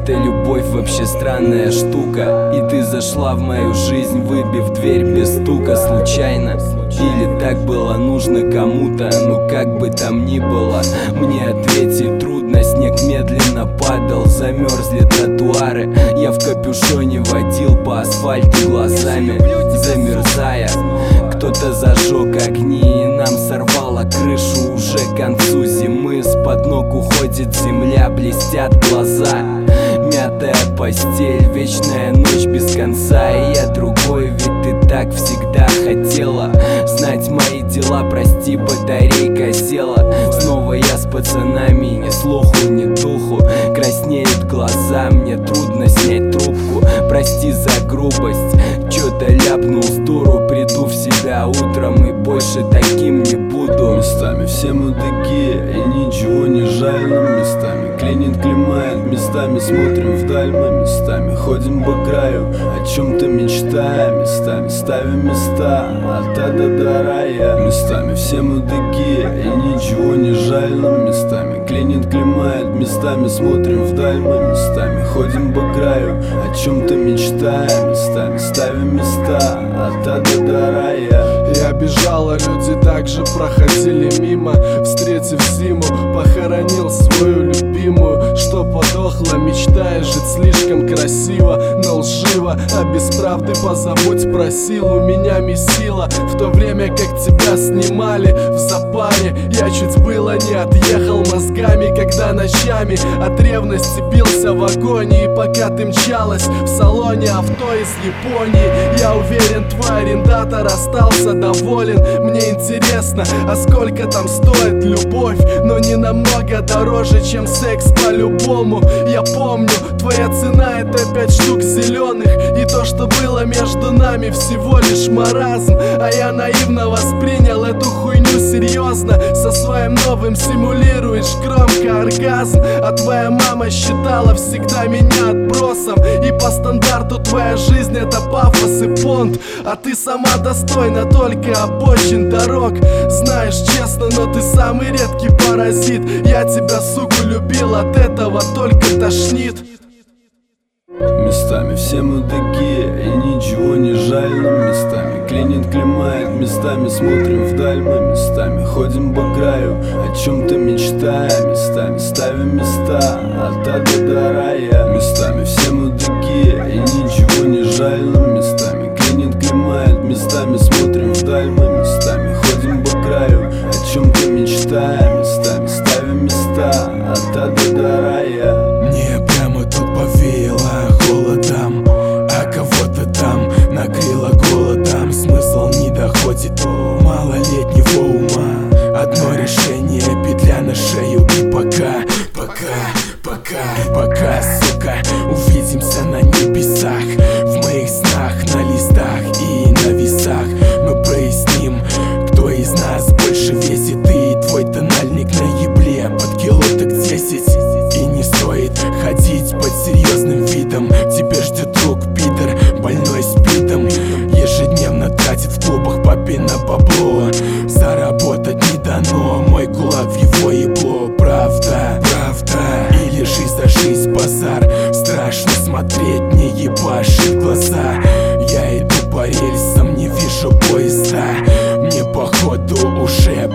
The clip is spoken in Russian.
Эта любовь вообще странная штука, и ты зашла в мою жизнь, выбив дверь без стука случайно. Или так было нужно кому-то, но как бы там ни было, мне ответить трудно. Снег медленно падал, замерзли тротуары. Я в капюшоне водил по асфальту глазами, замерзая. Кто-то зажег огни, и нам сорвало крышу. Уже к концу зимы с-под ног уходит земля, блестят глаза. Мятая постель, вечная ночь без конца. И я другой, ведь ты так всегда хотела знать мои дела, прости, батарейка села. Снова я с пацанами, ни слуху, ни духу. Краснеют глаза, мне трудно снять трубку. Прости за грубость, чё-то ляпнул с дуру. Приду в себя утром и больше таким не буду. Местами все мудаки, и ничего не жаль нам. Местами клинит, клемает, местами смотрим вдаль. Мы местами ходим по краю, о чем-то мечтаем. Местами ставим места от ада до рая. Местами все мудаки, и ничего не жаль нам. Местами клинит, клемает, местами смотрим вдаль. Мы местами ходим по краю, о чем-то мечтаем. Местами ставим места от ада до рая. Я бежал, а люди также проходили мимо. Встретив зиму, похоронил свою любимую, что подохла, мечтая жить слишком красиво, но лживо. А без правды позабудь, просил, у меня месила. В то время как тебя снимали в запаре, я чуть было не отъехал мозгами, когда ночами от ревности бился в агонии. Пока ты мчалась в салоне авто из Японии, я уверен, твой арендатор остался доволен. Мне интересно, а сколько там стоит любовь? Но не намного дороже, чем секс по-любому. Я помню, твоя цена — это 5 штук зеленых. И то, что было между нами, всего лишь маразм. А я наивно воспринял эту хуйню серьезно. Со своим новым симулируешь громко оргазм. А твоя мама считала всегда меня отбросом. И по стандарту твоя жизнь — это пафос и понт. А ты сама достойна только обочин дорог. Знаешь, честно, но ты самый редкий паразит. Я тебя, суку, любил, от этого только тошнит. Местами все мудаки, и ничего не жаль нам. Местами клинит, клемает, местами смотрим вдаль. Мы местами ходим по краю, о чем-то мечтаем. Местами ставим места от ада до рая. Местами все мудаки, и ничего не жаль нам. Местами клинит, клемает, местами смотрим вдаль. Мы местами ходим по краю, о чем-то мечтаем. Местами ставим места от ада до рая. Мне прямо тут повеяло холодом, а кого-то там накрыло голодом. Смысл не доходит до малолетнего ума. Одно решение, петля на шею и пока, сука, увидимся на небесах. В моих снах, на листах и на весах мы проясним, кто из нас больше весит. И твой тональник на ебле под кило так 10. И не стоит ходить под серьезным видом. Тебя ждет друг пидор, больной спидом. Ежедневно тратит в клубах папина бабло. Заработать не дано, мой кулак в его ебло. Правда, или жизнь за жизнь базар. Страшно смотреть, не ебашит глаза. Я иду по рельсам, не вижу поезда. Мне походу уже